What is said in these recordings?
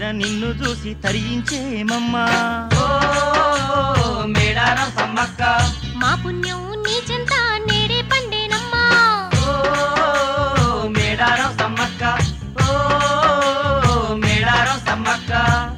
నిన్ను చూసి తరించేమమ్మా. మేడారం సమ్మక్క మా పుణ్యం నీ చెంత నేడే పండేనమ్మా. మేడారం సమ్మక్క మేడారం సమ్మక్క.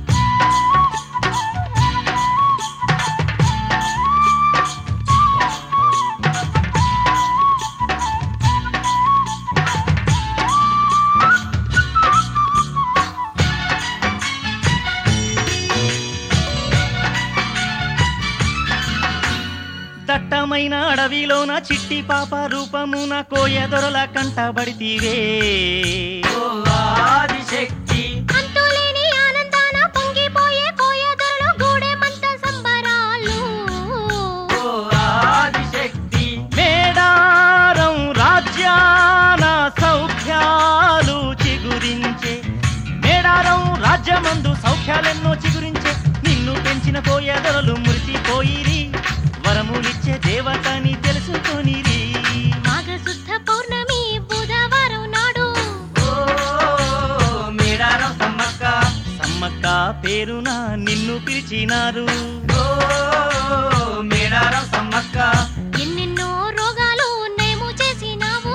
దట్టమైన అడవిలోన చిట్టి పాప రూపమున కోయదొరల కంటబడితీవే. ఆదిశక్తి అంతులేని ఆనందాన పొంగిపోయే కోయదొరలు గూడెమంత సంబరాలు. ఆదిశక్తి మేడారం రాజ్యాన సౌఖ్యాలు చిగురించే. మేడారం రాజ్యమందు సౌఖ్యాలెన్నో చిగురించే. నిన్ను పెంచిన కోయదొరలు మురిసిపోయిరి. వరములిచ్చే దేవతని తెలుసుకొనిరి. మాఘశుద్ధ పౌర్ణమి బుధవారం నాడు మేడారం సమ్మక్క సమ్మక్క పేరున నిన్ను పిలిచినారు. మేడారం సమ్మక్క ఎన్నెన్నో రోగాలు నయము చేసినావు.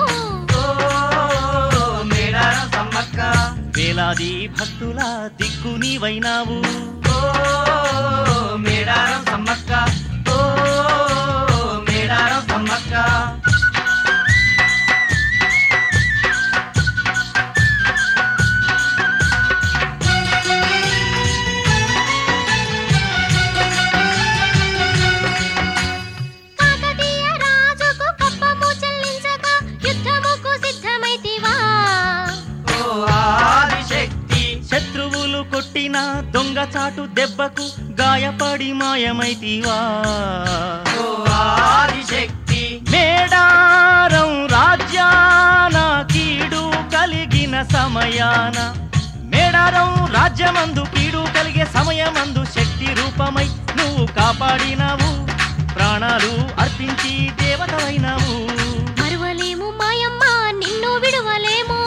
మేడారం సమ్మక్క వేలాది భక్తుల దిక్కు నీవైనావు. మేడారం సమ్మక్క మేడారం సమ్మక్క. కాకతీయ రాజుకు కప్పము చెల్లించగా యుద్ధముకు సిద్ధమైతివా. ఆదిశక్తి శత్రువులు కొట్టిన దొంగచాటు దెబ్బకు గాయపడి మాయమైతివా. ఆదిశక్తి మేడారం రాజ్యాన కీడు కలిగిన సమయాన. మేడారం రాజ్యమందు కీడు కలిగే సమయమందు శక్తి రూపమై నువ్వు కాపాడినావు. ప్రాణాలు అర్పించి దేవతవైనావు. మరువలేము మాయమ్మ నిన్ను విడువలేము.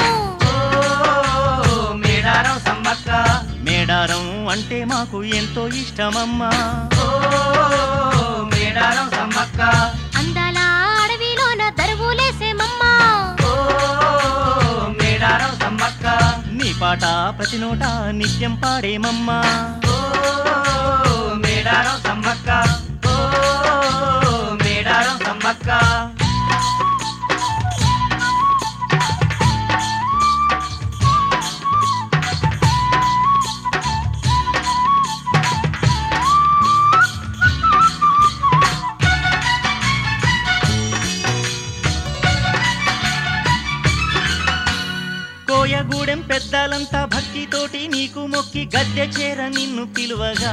మేడారం సమ్మక్క మేడారం అంటే మాకు ఎంతో ఇష్టమమ్మా. మేడారం సమ్మక్క అందాల అడవిలోన దరువులేసేమమ్మా. మేడారం సమ్మక్క నీ పాట ప్రతి నోట నిత్యం పాడేమమ్మా. మేడారం సమ్మక్క మేడారం సమ్మక్క. కోయగూడెం పెద్దలంతా భక్తితోటి నీకు మొక్కి గద్దె చేర నిన్ను పిలువగా.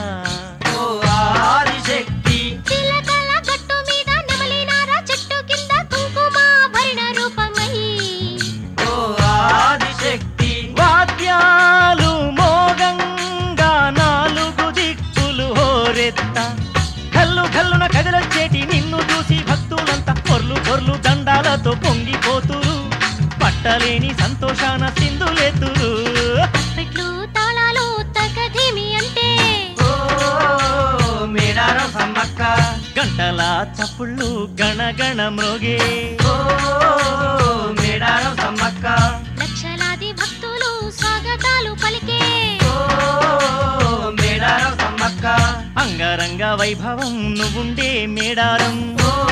ఆదిశక్తి చిలకల గట్టు మీద నెమలినార చెట్టు కింద కుంకుమ భరణ రూపమై. ఆదిశక్తి వాద్యాలు మోగంగా నాలుగు దిక్కులు హోరెత్త. కల్లు కల్లున కదిలొచ్చేటి నిన్ను చూసి భక్తులంతా పొర్లు పొర్లు దండాలతో పొంగిపోతురు. పట్టలేని సంతోషాన సింధులెత్తురు. పెట్లు తాళాలు తగధేమి అంటే మేడారం సమ్మక్క గంటల చప్పుళ్ళు గణగణ మ్రోగే. మేడారం సమ్మక్క లక్షలాది భక్తులు స్వాగతాలు పలికే. మేడారం సమ్మక్క అంగరంగ వైభవం నువ్వుండే మేడారం.